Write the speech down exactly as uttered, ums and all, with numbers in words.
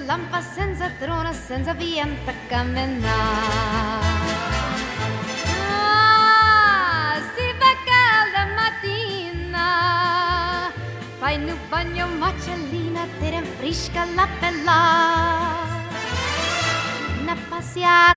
lampa, senza trono, senza pianta a camminare. Ah, si fa calda mattina, fai un bagno macellina, ti rinfresca la pelle. Una passiata